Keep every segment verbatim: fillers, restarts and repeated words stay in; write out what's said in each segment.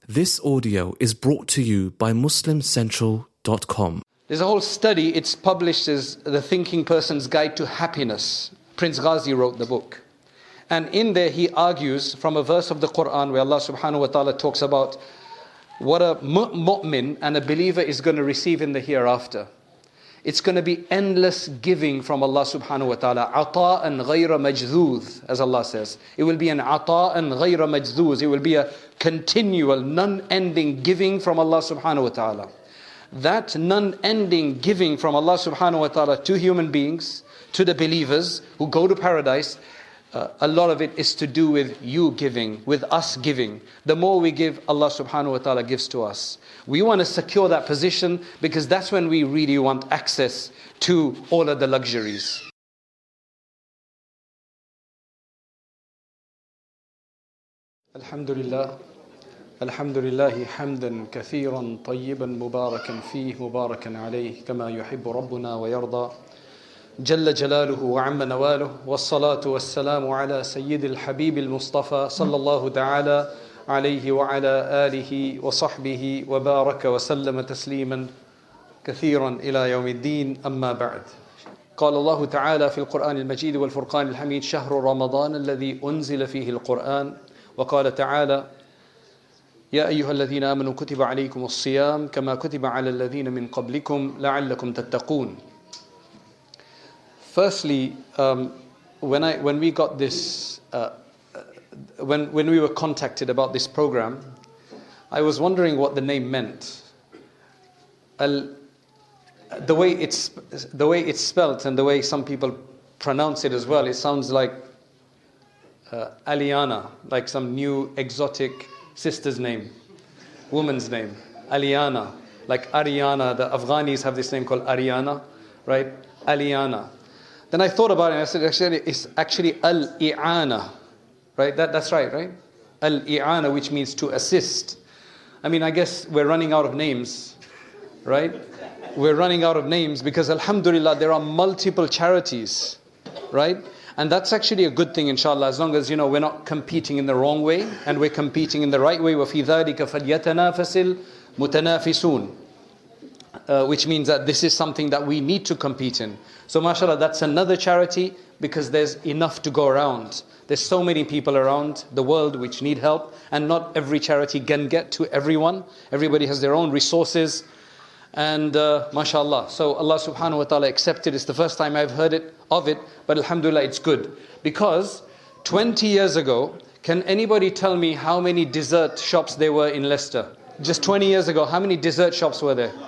This audio is brought to you by muslim central dot com. There's a whole study, it's published as The Thinking Person's Guide to Happiness. Prince Ghazi wrote the book. And in there he argues from a verse of the Quran where Allah subhanahu wa ta'ala talks about what a mu- mu'min and a believer is going to receive in the hereafter. It's going to be endless giving from Allah subhanahu wa ta'ala. Ata'an ghayra majdhooth, as Allah says. It will be an ata'an ghayra majdhooth. It will be a continual, non-ending giving from Allah subhanahu wa ta'ala. That non-ending giving from Allah subhanahu wa ta'ala to human beings, to the believers who go to paradise, uh, a lot of it is to do with you giving, with us giving. The more we give, Allah subhanahu wa ta'ala gives to us. We want to secure that position because that's when we really want access to all of the luxuries. Alhamdulillah. Alhamdulillahi hamdan kathiran tayyiban mubarakan fih mubarakan alayh kama yuhibbu rabbuna wa yarda. Jalla jalaluhu wa amma nawaluhu wassalatu wassalamu ala sayyidil habibil mustafa sallallahu ta'ala alayhi wa ala alihi wa sahbihi wa baraka wa sallama tasliman kathiran ila yawmiddin amma ba'd. قال الله تعالى في القرآن المجيد والفرقان الحميد شهر رمضان الذي أنزل فيه القرآن وقال تعالى يا أيها الذين آمنوا كتب عليكم الصيام كما كتب على الذين من قبلكم لعلكم تتقون. Firstly, um, when I when we got this, uh, when when we were contacted about this program, I was wondering what the name meant. Al, the way it's the way it's spelt and the way some people pronounce it as well, it sounds like uh, Aliana, like some new exotic sister's name, woman's name, Aliana, like Ariana. The Afghanis have this name called Ariana, right? Aliana. Then I thought about it and I said, actually, it's actually Al-I'ana, right? That, that's right, right? Al-I'ana, which means to assist. I mean, I guess we're running out of names, right? We're running out of names because, alhamdulillah, there are multiple charities, right? And that's actually a good thing, inshallah, as long as, you know, we're not competing in the wrong way and we're competing in the right way. وَفِي ذَلِكَ فَلْيَتَنَافَسِ الْمُتَنَافِسُونَ. Uh, which means that this is something that we need to compete in. So mashallah, that's another charity because there's enough to go around. There's so many people around the world which need help, and not every charity can get to everyone. Everybody has their own resources. And uh, mashallah, so Allah subhanahu wa ta'ala accepted. It's the first time I've heard it of it, but alhamdulillah, it's good. Because twenty years ago, can anybody tell me how many dessert shops there were in Leicester? Just twenty years ago, how many dessert shops were there?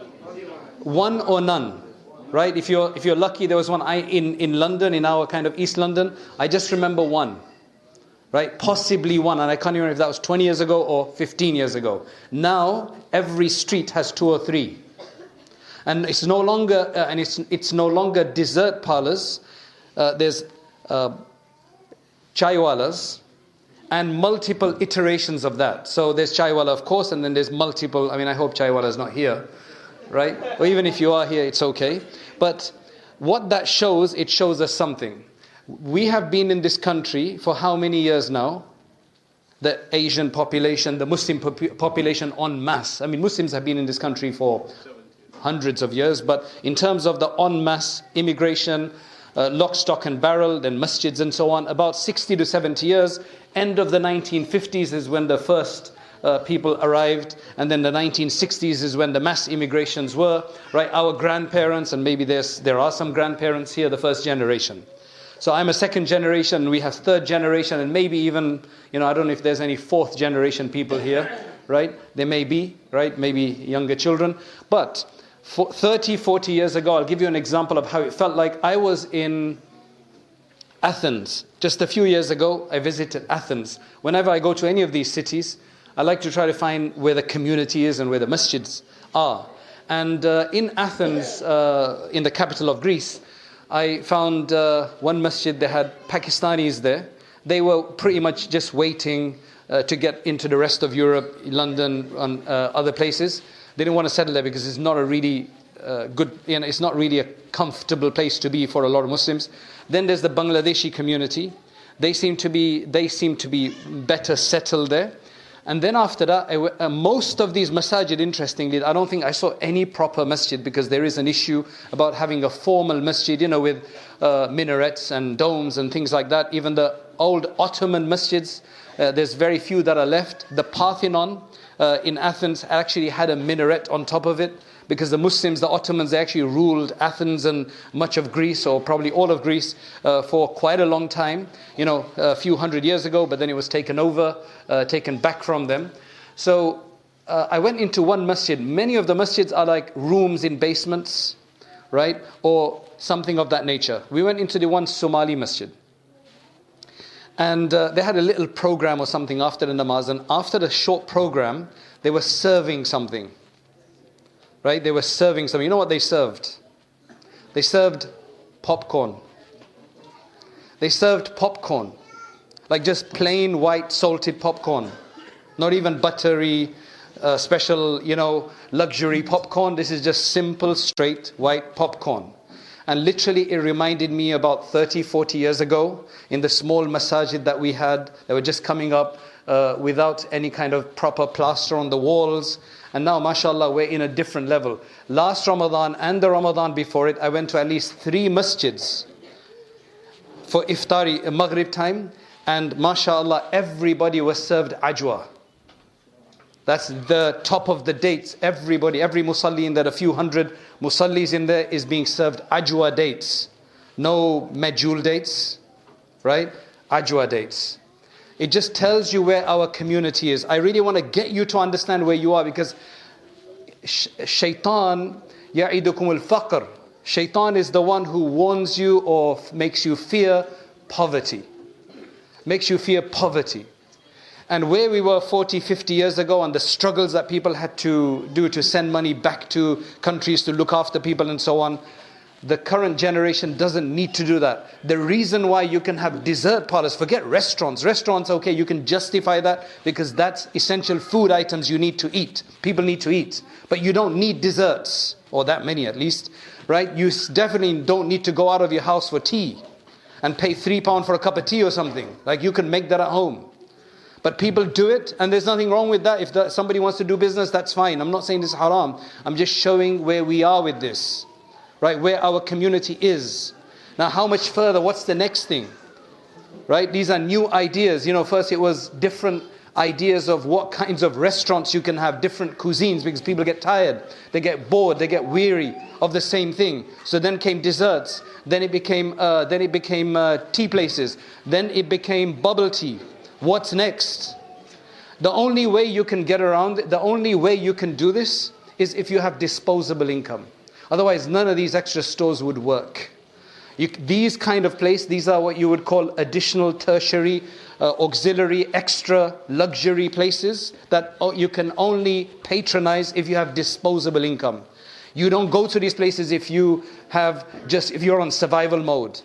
One or none, right? If you're if you're lucky, there was one I, in, in London, in our kind of East London. I just remember one, right? Possibly one, and I can't remember if that was twenty years ago or fifteen years ago. Now, every street has two or three. And it's no longer uh, and it's it's no longer dessert parlors. Uh, there's uh, chaiwalas and multiple iterations of that. So there's chaiwala, of course, and then there's multiple. I mean, I hope chaiwala is not here, right? Or even if you are here, it's okay. But what that shows, it shows us something. We have been in this country for how many years now? The Asian population, the Muslim pop- population en masse. I mean, Muslims have been in this country for hundreds of years, but in terms of the en masse immigration, uh, lock, stock and barrel, then masjids and so on, about sixty to seventy years. End of the nineteen fifties is when the first uh, people arrived, and then the nineteen sixties is when the mass immigrations were, right? Our grandparents, and maybe there's there are some grandparents here, the first generation. So I'm a second generation, we have third generation, and maybe even, you know, I don't know if there's any fourth generation people here, right? There may be, right? Maybe younger children. But for thirty, forty years ago, I'll give you an example of how it felt like. I was in Athens. Just a few years ago, I visited Athens. Whenever I go to any of these cities, I like to try to find where the community is and where the masjids are. And uh, in Athens, uh, in the capital of Greece, I found uh, one masjid, they had Pakistanis there. They were pretty much just waiting uh, to get into the rest of Europe, London, and uh, other places. They didn't want to settle there because it's not a really uh, good, you know, it's not really a comfortable place to be for a lot of Muslims. Then there's the Bangladeshi community. They seem to be, they seem to be better settled there. And then after that, I w- uh, most of these masajid, interestingly, I don't think I saw any proper masjid, because there is an issue about having a formal masjid, you know, with uh, minarets and domes and things like that. Even the old Ottoman masjids, uh, there's very few that are left. The Parthenon uh, in Athens actually had a minaret on top of it, because the Muslims, the Ottomans, they actually ruled Athens and much of Greece, or probably all of Greece, uh, for quite a long time, you know, a few hundred years ago, but then it was taken over, uh, taken back from them. So uh, I went into one masjid. Many of the masjids are like rooms in basements, right, or something of that nature. We went into the one Somali masjid. And uh, they had a little program or something after the namaz, and after the short program, they were serving something. Right? They were serving something. You know what they served? They served popcorn. They served popcorn. Like just plain white salted popcorn. Not even buttery, uh, special, you know, luxury popcorn. This is just simple, straight white popcorn. And literally it reminded me about thirty, forty years ago in the small masajid that we had. They were just coming up uh, without any kind of proper plaster on the walls. And now, mashallah, we're in a different level. Last Ramadan and the Ramadan before it, I went to at least three masjids for iftari, Maghrib time. And mashallah, everybody was served ajwa. That's the top of the dates. Everybody, every musalli in there, a few hundred musallis in there, is being served ajwa dates. No medjool dates, right? Ajwa dates. It just tells you where our community is. I really want to get you to understand where you are, because sh- shaitan ya'idukum al-faqr. Shaitan is the one who warns you or f- makes you fear poverty. Makes you fear poverty. And where we were forty, fifty years ago, and the struggles that people had to do to send money back to countries to look after people and so on, the current generation doesn't need to do that. The reason why you can have dessert parlors, forget restaurants. Restaurants, okay, you can justify that because that's essential food items you need to eat. People need to eat. But you don't need desserts, or that many at least, right? You definitely don't need to go out of your house for tea and pay three pounds for a cup of tea or something. Like, you can make that at home. But people do it, and there's nothing wrong with that. If the, somebody wants to do business, that's fine. I'm not saying this is haram. I'm just showing where we are with this. Right, where our community is. Now, how much further? What's the next thing? Right, these are new ideas. You know, first it was different ideas of what kinds of restaurants you can have, different cuisines, because people get tired, they get bored, they get weary of the same thing. So then came desserts. Then it became, uh, then it became uh, tea places. Then it became bubble tea. What's next? The only way you can get around it, the only way you can do this, is if you have disposable income. Otherwise, none of these extra stores would work. You, these kind of places, these are what you would call additional, tertiary, uh, auxiliary, extra luxury places that you can only patronize if you have disposable income. You don't go to these places if you have just if you're on survival mode.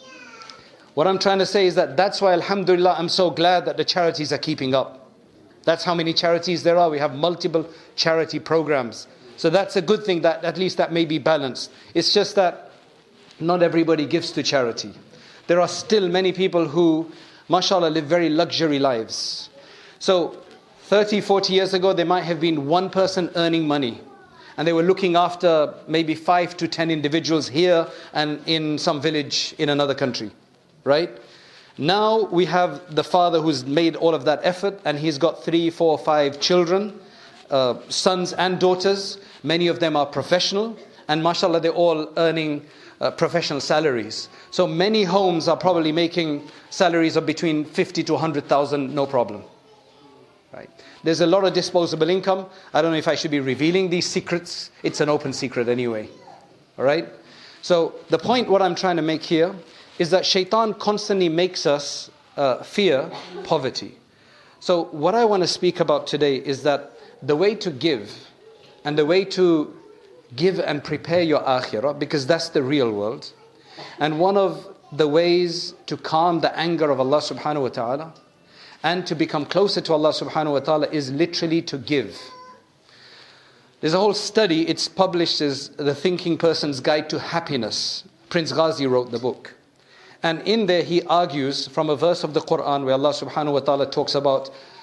What I'm trying to say is that that's why, alhamdulillah, I'm so glad that the charities are keeping up. That's how many charities there are. We have multiple charity programs. So that's a good thing, that at least that may be balanced. It's just that not everybody gives to charity. There are still many people who, mashallah, live very luxury lives. So thirty, forty years ago, there might have been one person earning money. And they were looking after maybe five to ten individuals here and in some village in another country. Right? Now we have the father who's made all of that effort, and he's got three, four, five children. Uh, sons and daughters. Many of them are professional, and mashallah, they're all earning uh, professional salaries. So many homes are probably making salaries of between fifty to one hundred thousand, no problem. Right? There's a lot of disposable income. I don't know if I should be revealing these secrets. It's an open secret anyway. All right? So the point what I'm trying to make here is that shaitan constantly makes us uh, fear poverty. So what I want to speak about today is that the way to give, and the way to give and prepare your akhirah, because that's the real world. And one of the ways to calm the anger of Allah subhanahu wa ta'ala and to become closer to Allah subhanahu wa ta'ala is literally to give. There's a whole study, it's published as The Thinking Person's Guide to Happiness. Prince Ghazi wrote the book. And in there he argues from a verse of the Quran where Allah subhanahu wa ta'ala talks about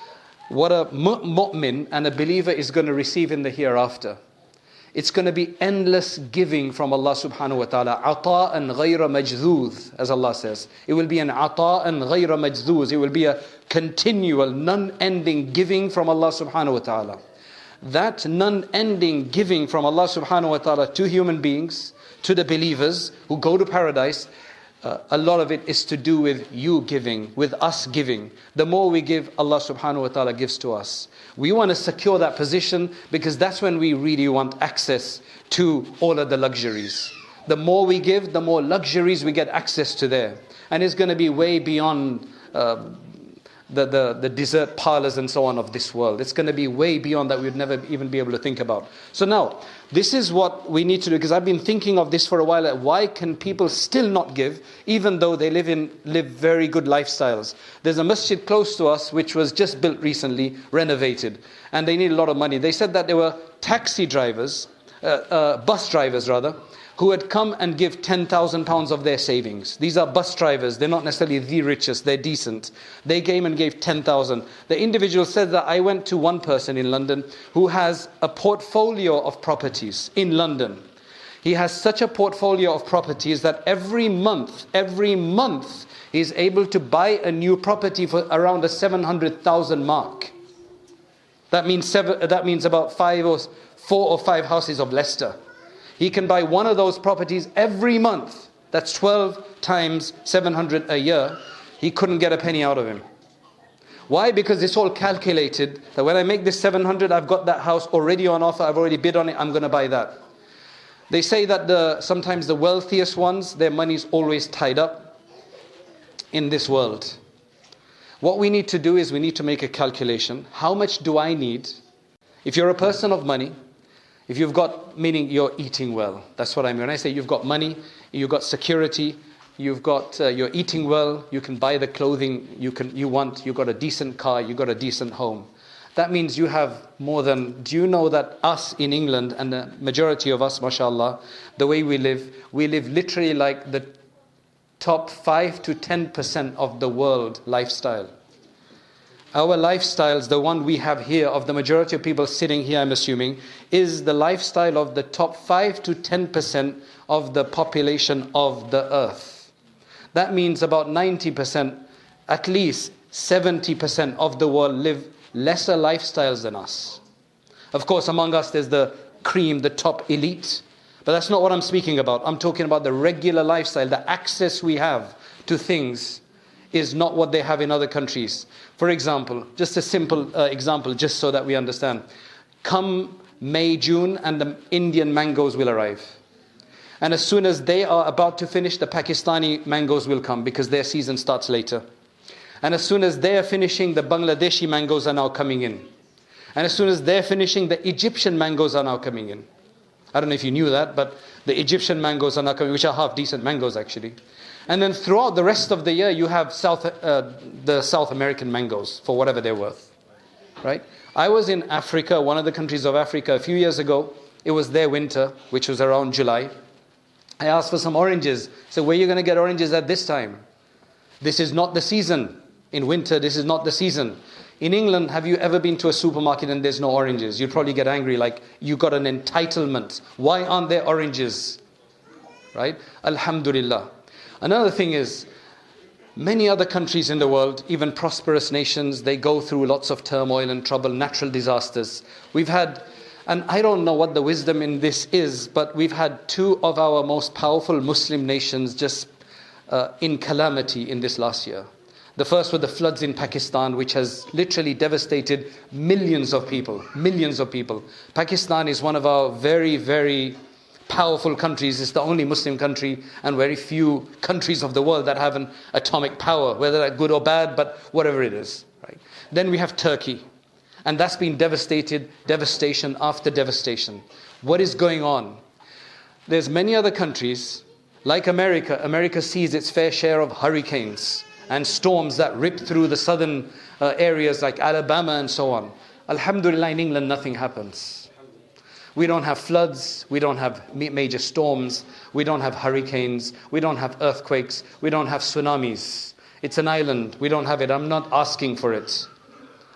what a mu- mu'min and a believer is going to receive in the hereafter. It's going to be endless giving from Allah subhanahu wa ta'ala. Ata'an ghayra majdhooth, as Allah says. It will be an ata'an ghayra majdhooth. It will be a continual, non-ending giving from Allah subhanahu wa ta'ala. That non-ending giving from Allah subhanahu wa ta'ala to human beings, to the believers who go to paradise, uh, a lot of it is to do with you giving, with us giving. The more we give, Allah subhanahu wa ta'ala gives to us. We want to secure that position because that's when we really want access to all of the luxuries. The more we give, the more luxuries we get access to there. And it's going to be way beyond uh, the, the, the dessert parlors and so on of this world. It's going to be way beyond that we'd never even be able to think about. So now, this is what we need to do, because I've been thinking of this for a while. Why can people still not give, even though they live in live very good lifestyles? There's a masjid close to us which was just built recently, renovated, and they need a lot of money. They said that there were taxi drivers, uh, uh, bus drivers rather, who had come and give ten thousand pounds of their savings. These are bus drivers. They're not necessarily the richest. They're decent. They came and gave ten thousand. The individual said that I went to one person in London who has a portfolio of properties in London. He has such a portfolio of properties that every month, every month, he's able to buy a new property for around the seven hundred thousand mark. That means seven, that means about five or four or five houses of Leicester. He can buy one of those properties every month. That's twelve times seven hundred a year. He couldn't get a penny out of him. Why? Because it's all calculated that when I make this seven hundred, I've got that house already on offer, I've already bid on it, I'm going to buy that. They say that the sometimes the wealthiest ones, their money's always tied up in this world. What we need to do is we need to make a calculation. How much do I need? If you're a person of money, if you've got, meaning you're eating well, that's what I mean. When I say you've got money, you've got security, you've got, uh, you're eating well, you can buy the clothing you can you want, you've got a decent car, you've got a decent home. That means you have more than, do you know that us in England, and the majority of us, mashallah, the way we live, we live literally like the top five to ten percent of the world lifestyle. Our lifestyles, the one we have here, of the majority of people sitting here, I'm assuming, is the lifestyle of the top five to ten percent of the population of the earth. That means about ninety percent, at least seventy percent of the world live lesser lifestyles than us. Of course, among us there's the cream, the top elite. But that's not what I'm speaking about. I'm talking about the regular lifestyle, the access we have to things is not what they have in other countries. For example, just a simple uh, example, just so that we understand. Come May, June, and the Indian mangoes will arrive. And as soon as they are about to finish, the Pakistani mangoes will come, because their season starts later. And as soon as they are finishing, the Bangladeshi mangoes are now coming in. And as soon as they're finishing, the Egyptian mangoes are now coming in. I don't know if you knew that, but the Egyptian mangoes are now coming, which are half decent mangoes actually. And then throughout the rest of the year, you have South, uh, the South American mangoes, for whatever they're worth. Right? I was in Africa, one of the countries of Africa, a few years ago. It was their winter, which was around July. I asked for some oranges. So where are you going to get oranges at this time? This is not the season. In winter, this is not the season. In England, have you ever been to a supermarket and there's no oranges? You'd probably get angry, like you got an entitlement. Why aren't there oranges? Right? Alhamdulillah. Another thing is, many other countries in the world, even prosperous nations, they go through lots of turmoil and trouble, natural disasters. We've had, and I don't know what the wisdom in this is, but we've had two of our most powerful Muslim nations just uh, in calamity in this last year. The first were the floods in Pakistan, which has literally devastated millions of people, millions of people. Pakistan is one of our very, very powerful countries. It's the only Muslim country and very few countries of the world that have an atomic power, whether that's good or bad, but whatever it is. Right? Then we have Turkey, and that's been devastated, devastation after devastation. What is going on? There's many other countries, like America. America sees its fair share of hurricanes and storms that rip through the southern uh, areas like Alabama and so on. Alhamdulillah, in England nothing happens. We don't have floods, we don't have major storms, we don't have hurricanes, we don't have earthquakes, we don't have tsunamis. It's an island, we don't have it. I'm not asking for it.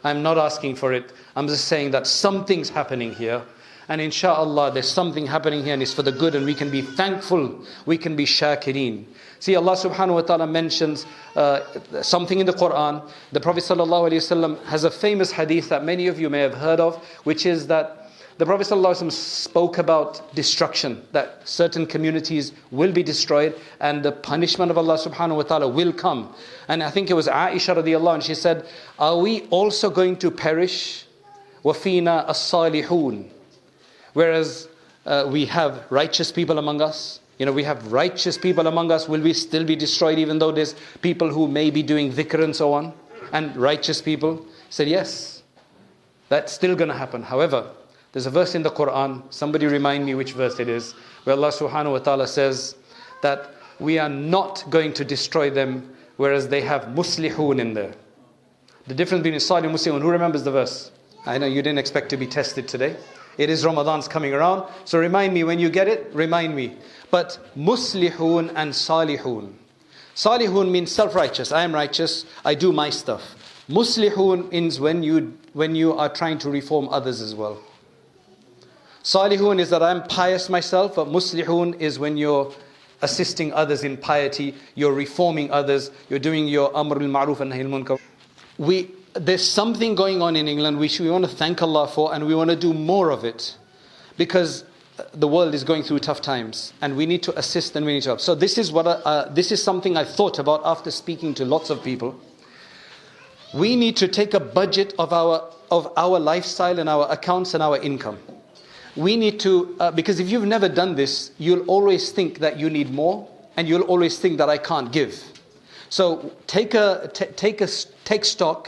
I'm not asking for it. I'm just saying that something's happening here. And inshallah, there's something happening here and it's for the good, and we can be thankful. We can be shakireen. See, Allah subhanahu wa ta'ala mentions uh, something in the Quran. The Prophet sallallahu alaihi wasallam has a famous hadith that many of you may have heard of, which is that the Prophet sallallahu alaihi wasallam spoke about destruction, that certain communities will be destroyed and the punishment of Allah subhanahu wa ta'ala will come. And I think it was Aisha radiallahu anha, she said, are we also going to perish? وَفِينَا الصَّالِحُونَ. Whereas uh, we have righteous people among us. You know, we have righteous people among us. Will we still be destroyed even though there's people who may be doing dhikr and so on? And righteous people? He said, yes, that's still going to happen. However, there's a verse in the Quran, somebody remind me which verse it is, where Allah subhanahu wa ta'ala says that we are not going to destroy them, whereas they have muslihun in there. The difference between salih and muslihun, who remembers the verse? I know you didn't expect to be tested today. It is Ramadan's coming around, so remind me when you get it, remind me. But muslihun and salihun. Salihun means self-righteous. I am righteous, I do my stuff. Muslihun means when you, when you are trying to reform others as well. Salihun is that I'm pious myself, but muslihun is when you're assisting others in piety, you're reforming others, you're doing your amr al-ma'ruf and nahi al-munkar. We, there's something going on in England which we want to thank Allah for, and we want to do more of it, because the world is going through tough times and we need to assist and we need to help. So this is what I, uh, this is something I thought about after speaking to lots of people. We need to take a budget of our of our lifestyle and our accounts and our income. We need to, uh, because if you've never done this, you'll always think that you need more, and you'll always think that I can't give. So take a t- take a take stock.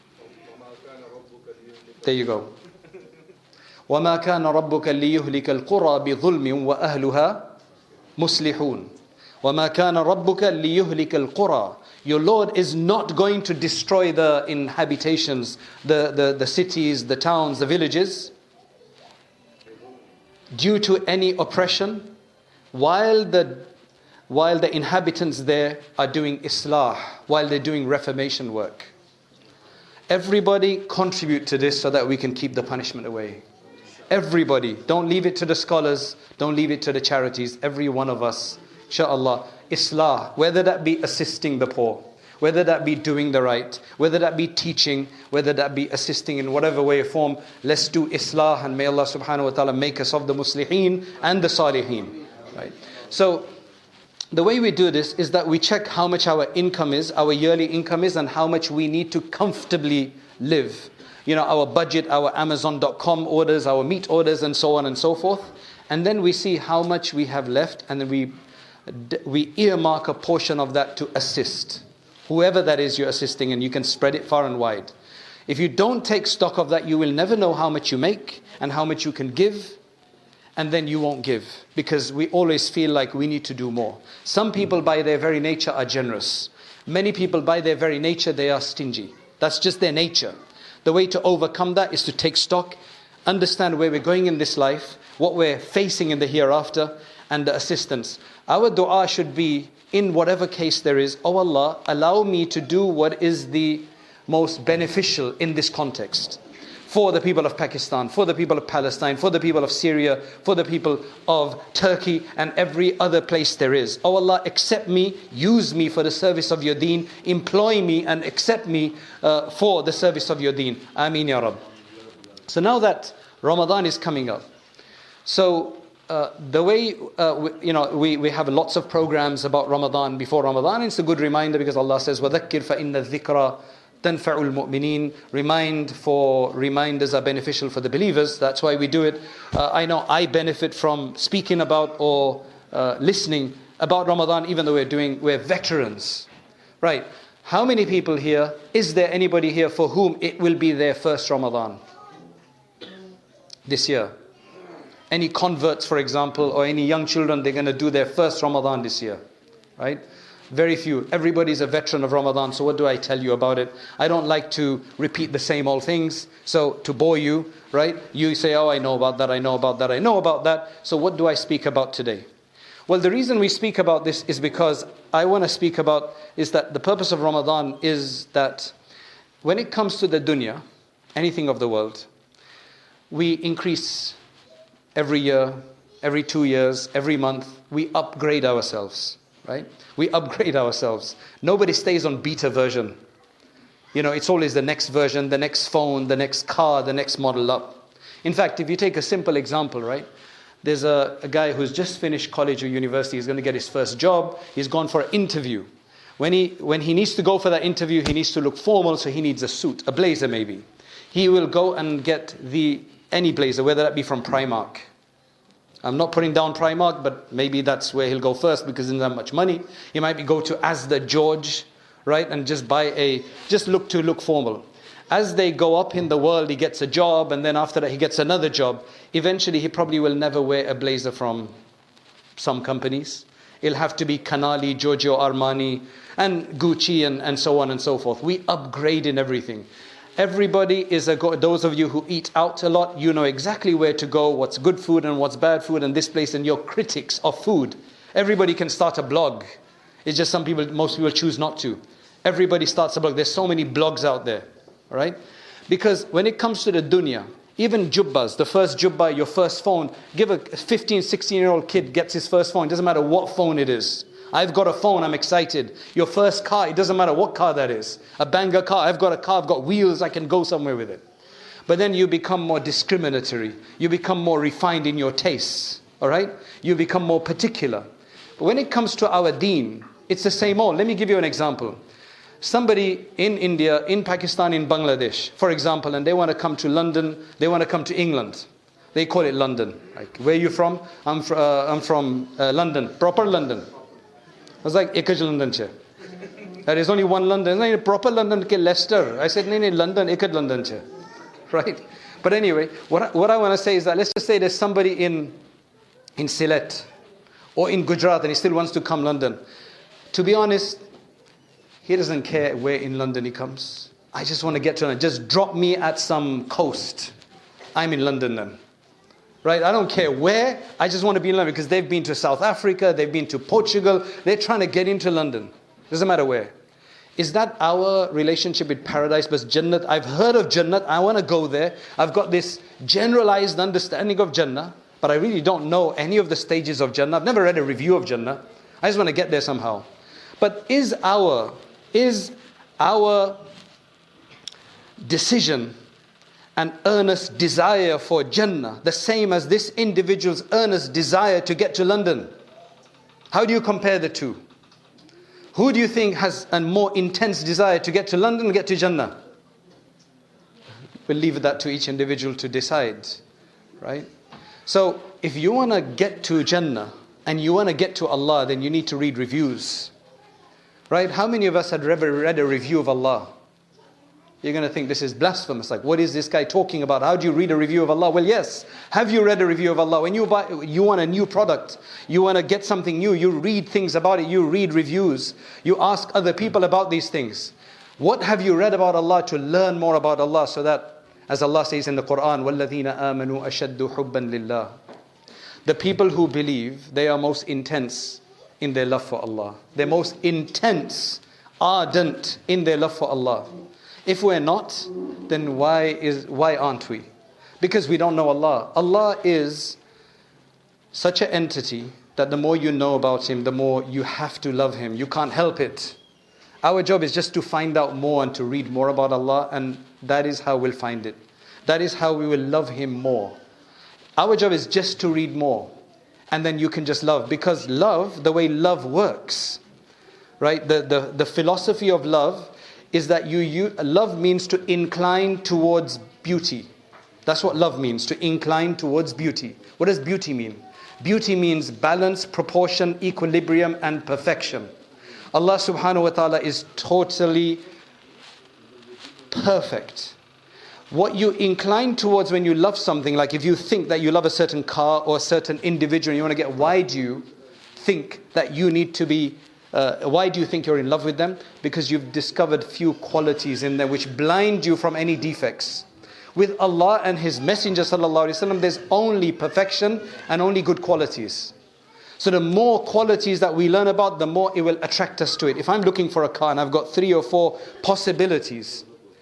There you go. وَمَا كَانَ رَبُّكَ لِيُهْلِكَ الْقُرَى بِظُلْمٍ وَأَهْلُهَا مُصْلِحُونَ وَمَا كَانَ رَبُّكَ لِيُهْلِكَ الْقُرَى. Your Lord is not going to destroy the inhabitations, the, the, the cities, the towns, the villages, due to any oppression, while the while the inhabitants there are doing islah, while they're doing reformation work. Everybody contribute to this so that we can keep the punishment away. Everybody. Don't leave it to the scholars. Don't leave it to the charities. Every one of us, inshaAllah, islah, whether that be assisting the poor, whether that be doing the right, whether that be teaching, whether that be assisting in whatever way or form, let's do islah, and may Allah subhanahu wa ta'ala make us of the muslihin and the salihin. Right? So, the way we do this is that we check how much our income is, our yearly income is, and how much we need to comfortably live. You know, our budget, our Amazon dot com orders, our meat orders, and so on and so forth. And then we see how much we have left, and then we we earmark a portion of that to assist whoever that is you're assisting, and you can spread it far and wide. If you don't take stock of that, you will never know how much you make and how much you can give, and then you won't give, because we always feel like we need to do more. Some people by their very nature are generous. Many people by their very nature, they are stingy. That's just their nature. The way to overcome that is to take stock, understand where we're going in this life, what we're facing in the hereafter, and the assistance. Our dua should be, in whatever case there is, oh Allah, allow me to do what is the most beneficial in this context. For the people of Pakistan, for the people of Palestine, for the people of Syria, for the people of Turkey, and every other place there is. Oh Allah, accept me, use me for the service of your deen, employ me and accept me uh, for the service of your deen. Ameen Ya Rabb. So now that Ramadan is coming up, so uh, the way, uh, we, you know, we, we have lots of programs about Ramadan before Ramadan. It's a good reminder because Allah says, وَذَكِّرْ فَإِنَّ الذِّكْرَ تَنْفَعُ الْمُؤْمِنِينَ. Remind for, reminders are beneficial for the believers. That's why we do it. Uh, I know I benefit from speaking about or uh, listening about Ramadan, even though we're doing, we're veterans. Right. How many people here, is there anybody here for whom it will be their first Ramadan this year? Any converts, for example, or any young children, they're going to do their first Ramadan this year, right? Very few. Everybody's a veteran of Ramadan, so what do I tell you about it? I don't like to repeat the same old things, so to bore you, right? You say, oh, I know about that, I know about that, I know about that, so what do I speak about today? Well, the reason we speak about this is because I want to speak about, is that the purpose of Ramadan is that when it comes to the dunya, anything of the world, we increase every year, every two years, every month. We upgrade ourselves, right? We upgrade ourselves. Nobody stays on beta version. You know, it's always the next version, the next phone, the next car, the next model up. In fact, if you take a simple example, right? There's a, a guy who's just finished college or university. He's going to get his first job. He's gone for an interview. When he, when he needs to go for that interview, he needs to look formal, so he needs a suit, a blazer maybe. He will go and get the any blazer, whether that be from Primark. I'm not putting down Primark, but maybe that's where he'll go first because he doesn't have much money. He might be go to Asda George, right, and just buy a, just look to look formal. As they go up in the world, he gets a job, and then after that he gets another job. Eventually he probably will never wear a blazer from some companies. It'll have to be Canali, Giorgio Armani, and Gucci, and, and so on and so forth. We upgrade in everything. Everybody is a go- those of you who eat out a lot, you know exactly where to go, what's good food and what's bad food, and this place, and you're critics of food. Everybody can start a blog. It's just some people, most people choose not to. Everybody starts a blog. There's so many blogs out there, all right? Because when it comes to the dunya, even jubbas, the first jubba, your first phone, give a fifteen, sixteen year old kid gets his first phone. It doesn't matter what phone it is. I've got a phone, I'm excited. Your first car, it doesn't matter what car that is. A banger car, I've got a car, I've got wheels, I can go somewhere with it. But then you become more discriminatory. You become more refined in your tastes, all right? You become more particular. But when it comes to our deen, it's the same old. Let me give you an example. Somebody in India, in Pakistan, in Bangladesh, for example, and they want to come to London, they want to come to England. They call it London. Like, where are you from? I'm, fr- uh, I'm from uh, London, proper London. I was like, ekaj London che. There is only one London. No, proper London ke Leicester. I said, no, no, London, ekaj London che. Right? But anyway, what I, what I want to say is that let's just say there's somebody in, in Sylhet or in Gujarat and he still wants to come London. To be honest, he doesn't care where in London he comes. I just want to get to London. Just drop me at some coast. I'm in London then. Right? I don't care where. I just want to be in London because they've been to South Africa. They've been to Portugal. They're trying to get into London. Doesn't matter where. Is that our relationship with paradise? But Jannat, I've heard of Jannat. I want to go there. I've got this generalized understanding of Jannah. But I really don't know any of the stages of Jannah. I've never read a review of Jannah. I just want to get there somehow. But is our, is our decision an earnest desire for Jannah the same as this individual's earnest desire to get to London? How do you compare the two? Who do you think has a more intense desire to get to London and get to Jannah? We'll leave that to each individual to decide, right? So if you want to get to Jannah and you want to get to Allah, then you need to read reviews, right? How many of us had ever read a review of Allah? You're going to think this is blasphemous. Like, what is this guy talking about? How do you read a review of Allah? Well, yes. Have you read a review of Allah? When you buy, you want a new product, you want to get something new, you read things about it, you read reviews, you ask other people about these things. What have you read about Allah to learn more about Allah so that, as Allah says in the Quran, وَالَّذِينَ آمَنُوا أَشَدُّ حُبًّا لِلَّهِ. The people who believe, they are most intense in their love for Allah. They're most intense, ardent in their love for Allah. If we're not, then why is why aren't we? Because we don't know Allah. Allah is such an entity that the more you know about Him, the more you have to love Him. You can't help it. Our job is just to find out more and to read more about Allah, and that is how we'll find it. That is how we will love Him more. Our job is just to read more, and then you can just love. Because love, the way love works, right? The, the, the philosophy of love is that you, you love means to incline towards beauty. That's what love means, to incline towards beauty. What does beauty mean? Beauty means balance, proportion, equilibrium, and perfection. Allah subhanahu wa ta'ala is totally perfect. What you incline towards when you love something, like if you think that you love a certain car or a certain individual and you want to get, why do you think that you need to be Uh, why do you think you're in love with them? Because you've discovered few qualities in them which blind you from any defects. With Allah and His Messenger sallallahu alaihi wasallam, there's only perfection and only good qualities. So the more qualities that we learn about, the more it will attract us to it. If I'm looking for a car and I've got three or four possibilities,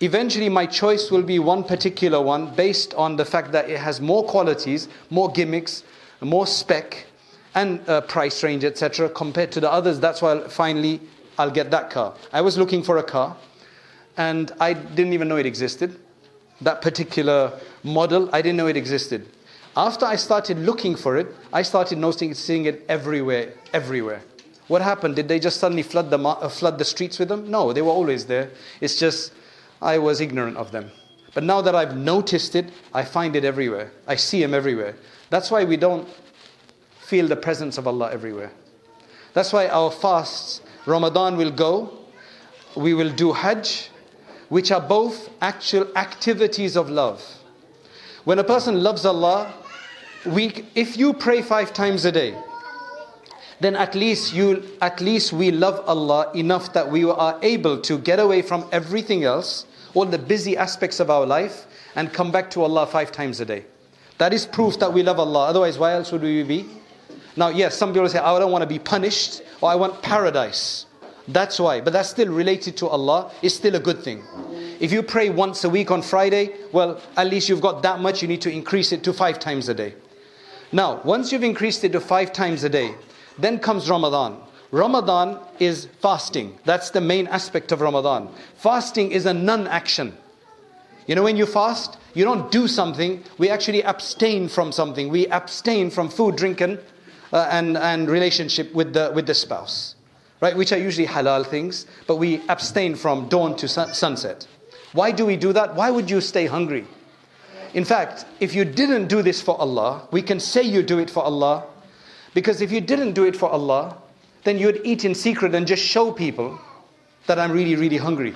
eventually my choice will be one particular one based on the fact that it has more qualities, more gimmicks, more spec, and uh, price range, et cetera, compared to the others. That's why finally I'll get that car. I was looking for a car, and I didn't even know it existed. That particular model, I didn't know it existed. After I started looking for it, I started noticing, seeing it everywhere, everywhere. What happened? Did they just suddenly flood the uh, flood the streets with them? No, they were always there. It's just I was ignorant of them. But now that I've noticed it, I find it everywhere. I see them everywhere. That's why we don't feel the presence of Allah everywhere. That's why our fasts, Ramadan will go, we will do Hajj, which are both actual activities of love. When a person loves Allah, we, if you pray five times a day, then at least you, at least we love Allah enough that we are able to get away from everything else, all the busy aspects of our life, and come back to Allah five times a day. That is proof that we love Allah. Otherwise, why else would we be? Now, yes, some people say, I don't want to be punished, or I want paradise. That's why. But that's still related to Allah. It's still a good thing. If you pray once a week on Friday, well, at least you've got that much. You need to increase it to five times a day. Now, once you've increased it to five times a day, then comes Ramadan. Ramadan is fasting. That's the main aspect of Ramadan. Fasting is a non-action. You know, when you fast, you don't do something. We actually abstain from something. We abstain from food, drink, and, uh, and, and relationship with the, with the spouse. Right? Which are usually halal things. But we abstain from dawn to sun- sunset. Why do we do that? Why would you stay hungry? In fact, if you didn't do this for Allah, we can say you do it for Allah. Because if you didn't do it for Allah, then you would eat in secret and just show people that I'm really, really hungry.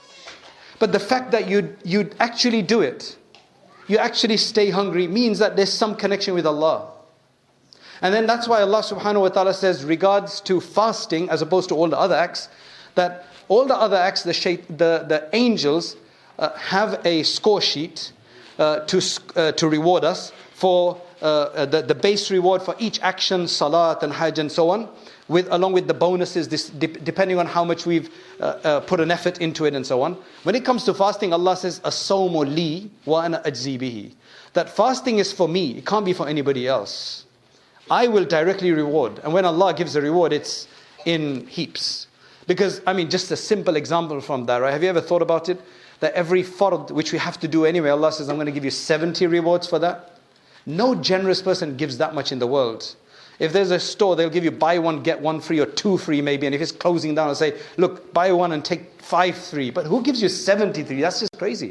But the fact that you you actually do it, you actually stay hungry, means that there's some connection with Allah. And then that's why Allah subhanahu wa ta'ala says, regards to fasting, as opposed to all the other acts, that all the other acts, the shait, the, the angels uh, have a score sheet uh, to, uh, to reward us for uh, the, the base reward for each action, salat and hajj and so on, with along with the bonuses, this, de- depending on how much we've uh, uh, put an effort into it and so on. When it comes to fasting, Allah says, as-sawmu li wa ana ajzi bihi. That fasting is for me, it can't be for anybody else. I will directly reward. And when Allah gives a reward, it's in heaps. Because, I mean, just a simple example from that, right? Have you ever thought about it? That every fard, which we have to do anyway, Allah says, I'm going to give you seventy rewards for that. No generous person gives that much in the world. If there's a store, they'll give you buy one, get one free, or two free maybe. And if it's closing down, they'll say, look, buy one and take five free. But who gives you seventy-three? That's just crazy.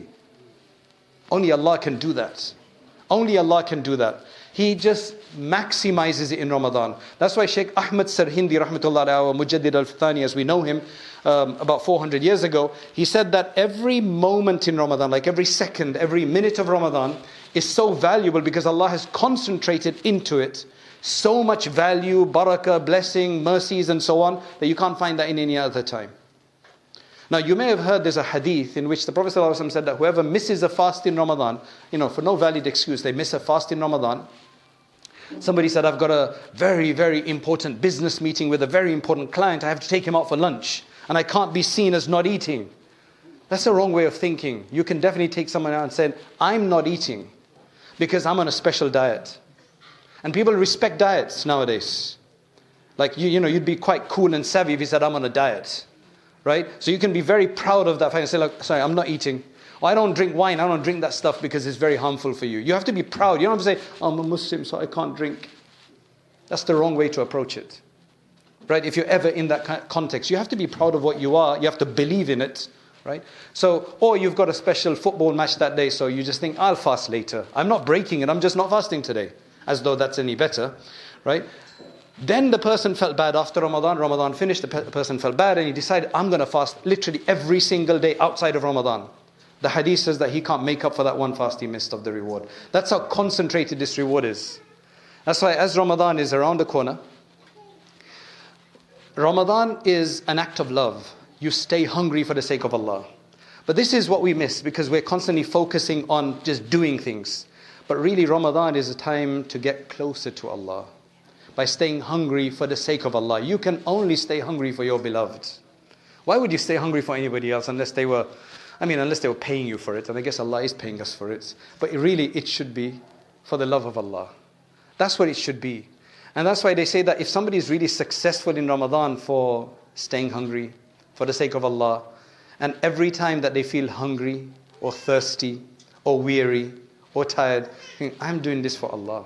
Only Allah can do that. Only Allah can do that. He just maximizes it in Ramadan. That's why Shaykh Ahmad Sarhindi, rahmatullah alayhi, Mujaddid al-Thani, as we know him, um, about four hundred years ago, he said that every moment in Ramadan, like every second, every minute of Ramadan, is so valuable because Allah has concentrated into it so much value, barakah, blessing, mercies, and so on, that you can't find that in any other time. Now, you may have heard there's a hadith in which the Prophet ﷺ said that whoever misses a fast in Ramadan, you know, for no valid excuse, they miss a fast in Ramadan. Somebody said, I've got a very, very important business meeting with a very important client. I have to take him out for lunch. And I can't be seen as not eating. That's the wrong way of thinking. You can definitely take someone out and say, I'm not eating because I'm on a special diet. And people respect diets nowadays. Like, you, you know, you'd be quite cool and savvy if you said, I'm on a diet. Right? So you can be very proud of that fact and say, look, sorry, I'm not eating. Or I don't drink wine, I don't drink that stuff because it's very harmful for you. You have to be proud. You don't have to say, I'm a Muslim, so I can't drink. That's the wrong way to approach it. Right? If you're ever in that context, you have to be proud of what you are. You have to believe in it. Right? So, or you've got a special football match that day, so you just think, I'll fast later. I'm not breaking it, I'm just not fasting today. As though that's any better. Right? Then the person felt bad after Ramadan. Ramadan finished, the pe- person felt bad and he decided, I'm going to fast literally every single day outside of Ramadan. The hadith says that he can't make up for that one fast he missed of the reward. That's how concentrated this reward is. That's why as Ramadan is around the corner, Ramadan is an act of love. You stay hungry for the sake of Allah. But this is what we miss because we're constantly focusing on just doing things. But really Ramadan is a time to get closer to Allah. By staying hungry for the sake of Allah. You can only stay hungry for your beloved. Why would you stay hungry for anybody else unless they were I mean, unless they were paying you for it, and I guess Allah is paying us for it. But really, it should be for the love of Allah. That's what it should be. And that's why they say that if somebody is really successful in Ramadan for staying hungry, for the sake of Allah, and every time that they feel hungry or thirsty or weary or tired, think, I'm doing this for Allah.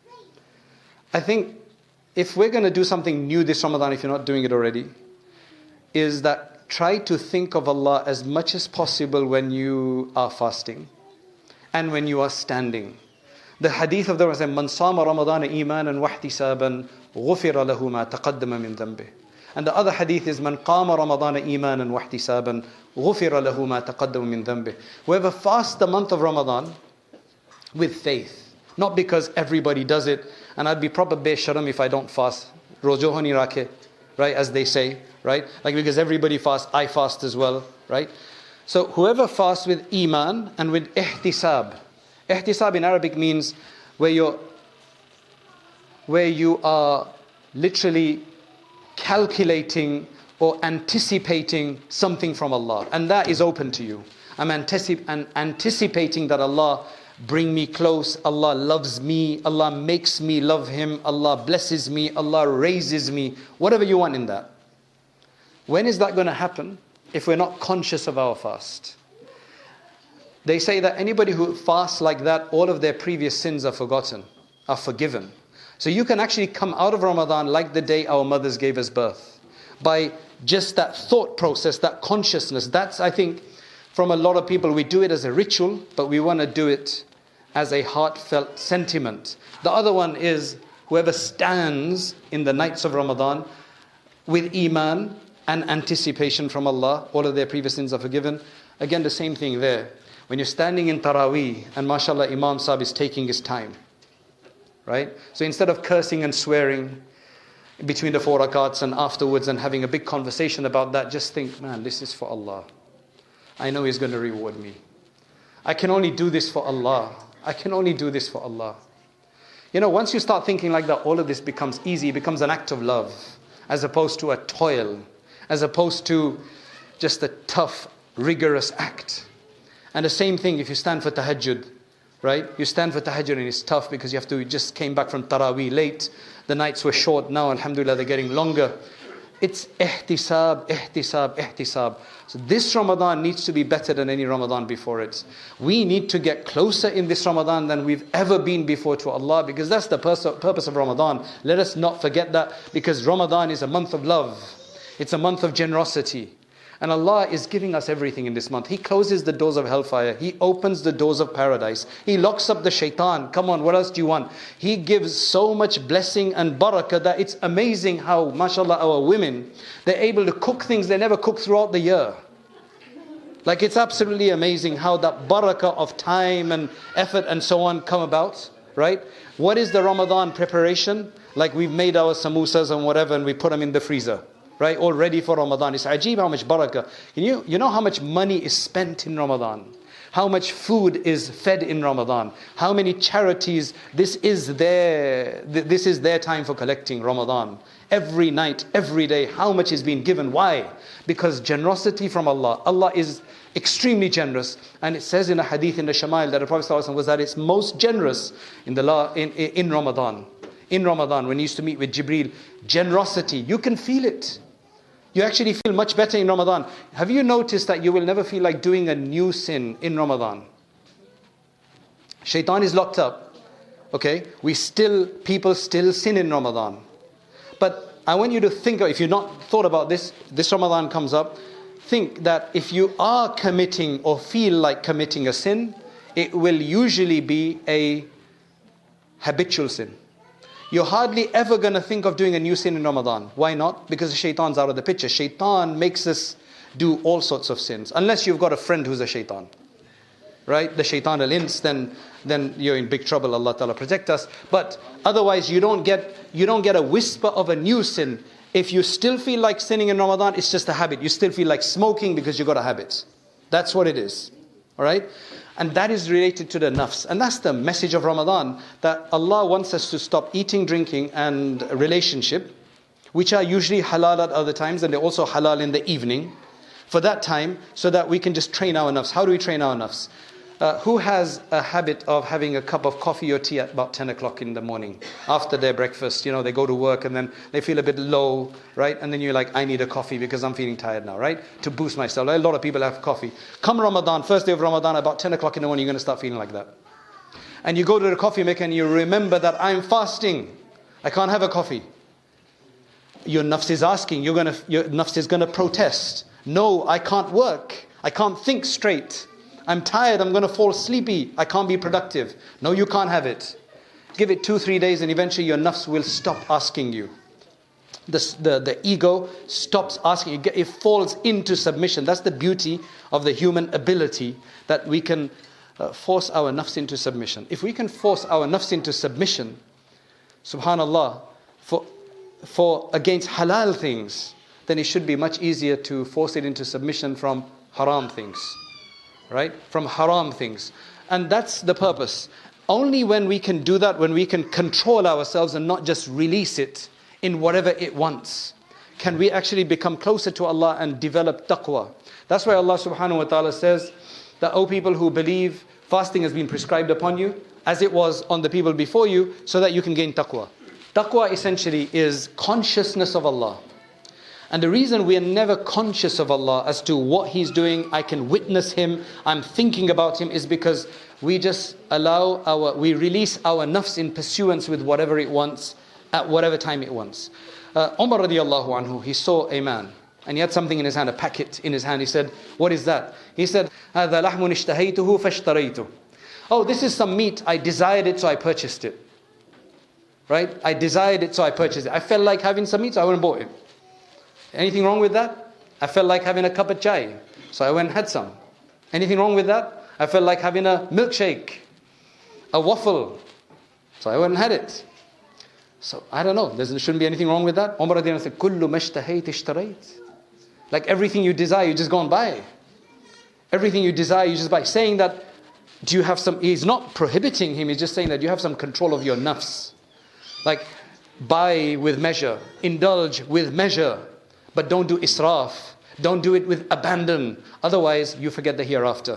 I think if we're going to do something new this Ramadan, if you're not doing it already, is that try to think of Allah as much as possible when you are fasting and when you are standing. The hadith of the Prophet, Man sama Ramadana imanan wa ihtisaban ghufira lahu ma taqaddama min dhanbih. And the other hadith is Man qama Ramadana imanan wa ihtisaban ghufira lahu ma taqaddama min dhanbih. Whoever fasts the month of Ramadan with faith, not because everybody does it, and I'd be proper besharam if I don't fast, rojo ho nahi rakhe, right, as they say, right? Like because everybody fasts, I fast as well, right? So whoever fasts with iman and with ihtisab. Ihtisab in Arabic means where you're, where you are literally calculating or anticipating something from Allah, and that is open to you. I'm anticip- and anticipating that Allah bring me close, Allah loves me, Allah makes me love Him, Allah blesses me, Allah raises me, whatever you want in that. When is that going to happen? If we're not conscious of our fast. They say that anybody who fasts like that, all of their previous sins are forgotten, are forgiven. So you can actually come out of Ramadan like the day our mothers gave us birth. By just that thought process, that consciousness. That's, I think, from a lot of people, we do it as a ritual, but we want to do it as a heartfelt sentiment. The other one is whoever stands in the nights of Ramadan with iman and anticipation from Allah, all of their previous sins are forgiven. Again, the same thing there. When you're standing in Taraweeh and mashallah Imam Sahib is taking his time, right? So instead of cursing and swearing between the four rakats and afterwards and having a big conversation about that, just think, man, this is for Allah. I know He's going to reward me. I can only do this for Allah. I can only do this for Allah. You know, once you start thinking like that, all of this becomes easy. It becomes an act of love as opposed to a toil, as opposed to just a tough, rigorous act. And the same thing if you stand for tahajjud, right? You stand for tahajjud and it's tough because you have to, you just came back from Taraweeh late. The nights were short. Now, alhamdulillah, they're getting longer. It's ihtisab, ihtisab, ihtisab. So this Ramadan needs to be better than any Ramadan before it. We need to get closer in this Ramadan than we've ever been before to Allah, because that's the pers- purpose of Ramadan. Let us not forget that, because Ramadan is a month of love. It's a month of generosity. And Allah is giving us everything in this month. He closes the doors of hellfire. He opens the doors of paradise. He locks up the shaitan. Come on, what else do you want? He gives so much blessing and barakah that it's amazing how, mashallah, our women, they're able to cook things they never cook throughout the year. Like it's absolutely amazing how that barakah of time and effort and so on come about, right? What is the Ramadan preparation? Like we've made our samosas and whatever and we put them in the freezer. Right, all ready for Ramadan. It's ajib how much barakah. Can you, you know how much money is spent in Ramadan? How much food is fed in Ramadan? How many charities, this is their, this is their time for collecting Ramadan. Every night, every day, how much is being given? Why? Because generosity from Allah. Allah is extremely generous. And it says in a hadith in the Shama'il that the Prophet ﷺ was that it's most generous in, the la, in, in Ramadan. In Ramadan, when he used to meet with Jibreel, generosity, you can feel it. You actually feel much better in Ramadan. Have you noticed that you will never feel like doing a new sin in Ramadan? Shaitan is locked up. Okay? We still, people still sin in Ramadan. But I want you to think, if you've not thought about this, this Ramadan comes up, think that if you are committing or feel like committing a sin, it will usually be a habitual sin. You're hardly ever going to think of doing a new sin in Ramadan. Why not? Because the shaitan's out of the picture. Shaitan makes us do all sorts of sins. Unless you've got a friend who's a shaitan. Right? The shaitan al-ins, then, then you're in big trouble. Allah Ta'ala protect us. But otherwise you don't get, you don't get a whisper of a new sin. If you still feel like sinning in Ramadan, it's just a habit. You still feel like smoking because you got a habit. That's what it is. Alright? And that is related to the nafs. And that's the message of Ramadan, that Allah wants us to stop eating, drinking and relationship, which are usually halal at other times, and they're also halal in the evening. for that time so that we can just train our nafs. How do we train our nafs? Uh, who has a habit of having a cup of coffee or tea at about ten o'clock in the morning after their breakfast? You know, they go to work and then they feel a bit low, right? And then you're like, I need a coffee because I'm feeling tired now, right? To boost myself. A lot of people have coffee. Come Ramadan, first day of Ramadan, about ten o'clock in the morning, you're going to start feeling like that. And you go to the coffee maker and you remember that I'm fasting. I can't have a coffee. Your nafs is asking, you're gonna, your nafs is going to protest. No, I can't work. I can't think straight. I'm tired, I'm going to fall sleepy, I can't be productive. No, you can't have it. Give it two, three days and eventually your nafs will stop asking you. The, the, the ego stops asking you. It falls into submission. That's the beauty of the human ability, that we can uh, force our nafs into submission. If we can force our nafs into submission, subhanallah, for, for against halal things, then it should be much easier to force it into submission from haram things. Right? From haram things. And that's the purpose. Only when we can do that, when we can control ourselves and not just release it in whatever it wants, can we actually become closer to Allah and develop taqwa. That's why Allah subhanahu wa ta'ala says that, O people who believe, fasting has been prescribed upon you as it was on the people before you, so that you can gain taqwa. Taqwa essentially is consciousness of Allah. And the reason we are never conscious of Allah as to what He's doing, I can witness Him, I'm thinking about Him, is because we just allow our, we release our nafs in pursuance with whatever it wants, at whatever time it wants. Uh, Umar radiallahu anhu, he saw a man, and he had something in his hand, a packet in his hand. He said, what is that? He said, هَذَا لَحْمٌ اشْتَهَيْتُهُ فَاشْتَرَيْتُهُ. Oh, this is some meat, I desired it, so I purchased it. Right? I desired it, so I purchased it. I felt like having some meat, so I went and bought it. Anything wrong with that? I felt like having a cup of chai, so I went and had some. Anything wrong with that? I felt like having a milkshake, a waffle, so I went and had it. So I don't know, there shouldn't be anything wrong with that. Umar radiallahu anhu said, كُلُّ مَشْتَهَيْتِ اشْتَرَيْتِ. Like everything you desire, you just go and buy. Everything you desire, you just buy. Saying that, do you have some, he's not prohibiting him, he's just saying that you have some control of your nafs. Like, buy with measure, indulge with measure. But don't do israf. Don't do it with abandon. Otherwise, you forget the hereafter.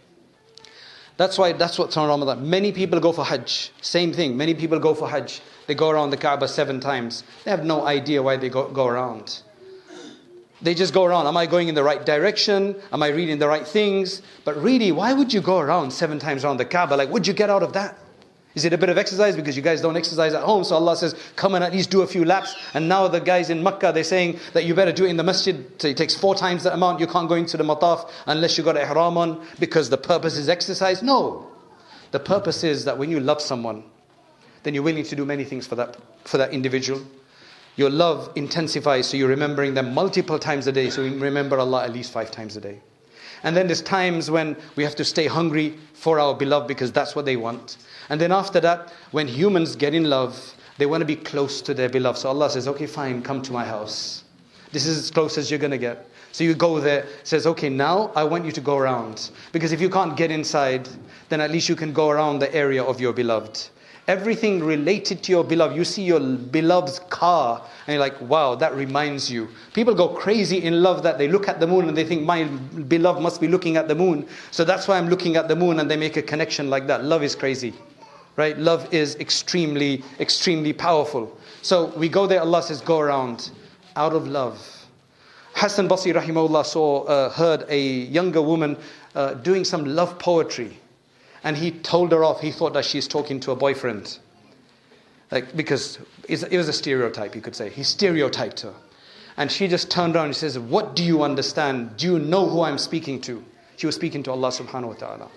That's why, that's what's on Ramadan. Many people go for Hajj. Same thing. Many people go for Hajj. They go around the Kaaba seven times. They have no idea why they go, go around. They just go around. Am I going in the right direction? Am I reading the right things? But really, why would you go around seven times around the Kaaba? Like, what'd you get out of that? Is it a bit of exercise? Because you guys don't exercise at home. So Allah says, come and at least do a few laps. And now the guys in Makkah, they're saying that you better do it in the masjid. So it takes four times the amount. You can't go into the mataf unless you got ihram on, because the purpose is exercise. No. The purpose is that when you love someone, then you're willing to do many things for that, for that individual. Your love intensifies, so you're remembering them multiple times a day. So you remember Allah at least five times a day. And then there's times when we have to stay hungry for our beloved because that's what they want. And then after that, when humans get in love, they want to be close to their beloved. So Allah says, okay, fine, come to my house. This is as close as you're going to get. So you go there, says, okay, now I want you to go around. Because if you can't get inside, then at least you can go around the area of your beloved. Everything related to your beloved. You see your beloved's car and you're like, wow, that reminds you. People go crazy in love that they look at the moon and they think my beloved must be looking at the moon. So that's why I'm looking at the moon, and they make a connection like that. Love is crazy. Right? Love is extremely, extremely powerful. So we go there, Allah says, go around out of love. Hassan Basri rahimahullah saw, uh, heard a younger woman uh, doing some love poetry. And he told her off. He thought that she's talking to a boyfriend. Like, because it was a stereotype, you could say. He stereotyped her. And she just turned around and says, what do you understand? Do you know who I'm speaking to? She was speaking to Allah subhanahu wa ta'ala.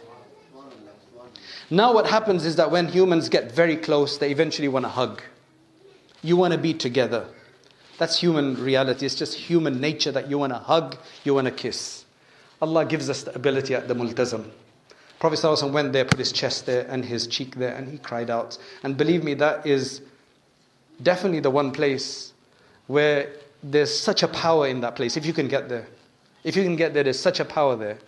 Now what happens is that when humans get very close, they eventually want to hug. You want to be together. That's human reality. It's just human nature that you want to hug, you want to kiss. Allah gives us the ability at the multazam. Prophet ﷺ went there, put his chest there and his cheek there, and he cried out. And believe me, that is definitely the one place where there's such a power in that place. If you can get there. If you can get there, there's such a power there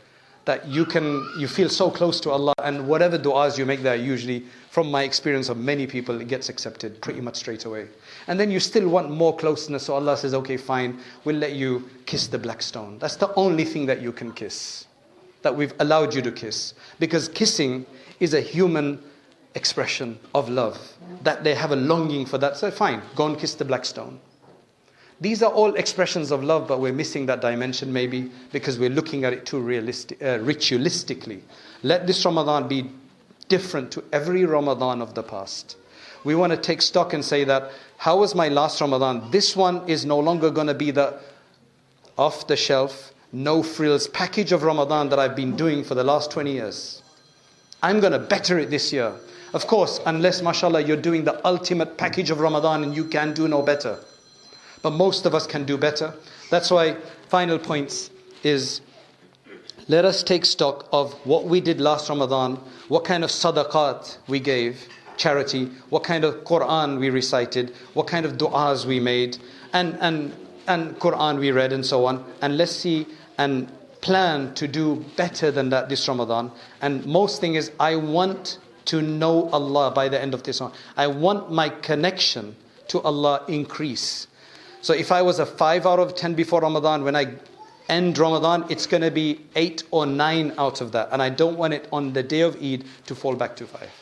that you can, you feel so close to Allah, and whatever du'as you make there, usually, from my experience of many people, it gets accepted pretty much straight away. And then you still want more closeness, so Allah says, okay, fine, we'll let you kiss the black stone. That's the only thing that you can kiss, that we've allowed you to kiss. Because kissing is a human expression of love, that they have a longing for that. So fine, go and kiss the black stone. These are all expressions of love, but we're missing that dimension maybe because we're looking at it too realistic, uh, ritualistically. Let this Ramadan be different to every Ramadan of the past. We want to take stock and say that, how was my last Ramadan? This one is no longer going to be the off-the-shelf, no-frills package of Ramadan that I've been doing for the last twenty years. I'm going to better it this year. Of course, unless, mashallah, you're doing the ultimate package of Ramadan and you can do no better. But most of us can do better. That's why, final points is, let us take stock of what we did last Ramadan, what kind of sadaqat we gave, charity, what kind of Quran we recited, what kind of du'as we made, and, and, and Quran we read, and so on. And let's see and plan to do better than that this Ramadan. And most thing is, I want to know Allah by the end of this Ramadan. I want my connection to Allah increase. So if I was a five out of ten before Ramadan, when I end Ramadan, it's going to be eight or nine out of that. And I don't want it on the day of Eid to fall back to five.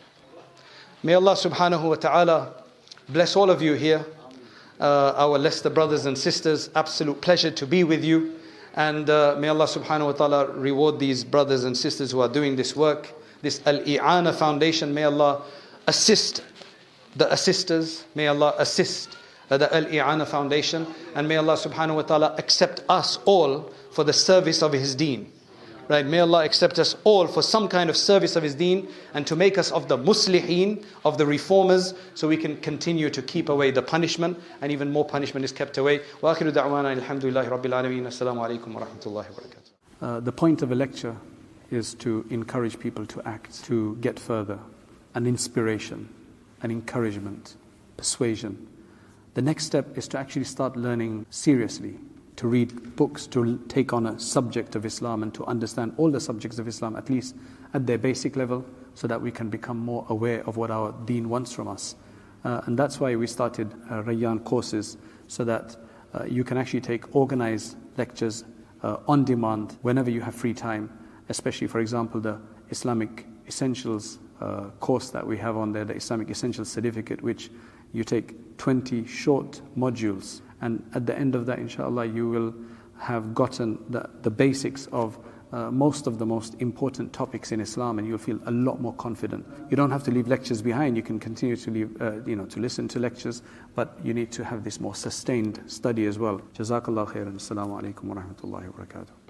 May Allah subhanahu wa ta'ala bless all of you here. Uh, our Leicester brothers and sisters, absolute pleasure to be with you. And uh, may Allah subhanahu wa ta'ala reward these brothers and sisters who are doing this work. This Al-I'ana Foundation, may Allah assist the assisters. May Allah assist the Al-I'ana Foundation, and may Allah subhanahu wa ta'ala accept us all for the service of His deen. Right? May Allah accept us all for some kind of service of His deen, and to make us of the muslihin, of the reformers, so we can continue to keep away the punishment, and even more punishment is kept away. Wa akhiru da'wana alhamdulillahi rabbil alameen. Assalamu alaikum wa rahmatullahi wa barakatuh. Uh, the point of a lecture is to encourage people to act, to get further, an inspiration, an encouragement, persuasion. The next step is to actually start learning seriously, to read books, to take on a subject of Islam and to understand all the subjects of Islam, at least at their basic level, so that we can become more aware of what our deen wants from us. Uh, and that's why we started uh, Rayyan courses, so that uh, you can actually take organized lectures uh, on demand whenever you have free time, especially, for example, the Islamic Essentials uh, course that we have on there, the Islamic Essentials Certificate, which you take twenty short modules, and at the end of that, inshallah, you will have gotten the, the basics of uh, most of the most important topics in Islam, and you'll feel a lot more confident. You don't have to leave lectures behind. You can continue to leave, uh, you know, to listen to lectures, but you need to have this more sustained study as well. Jazakallah khairan. Assalamu alaikum wa rahmatullahi wa barakatuh.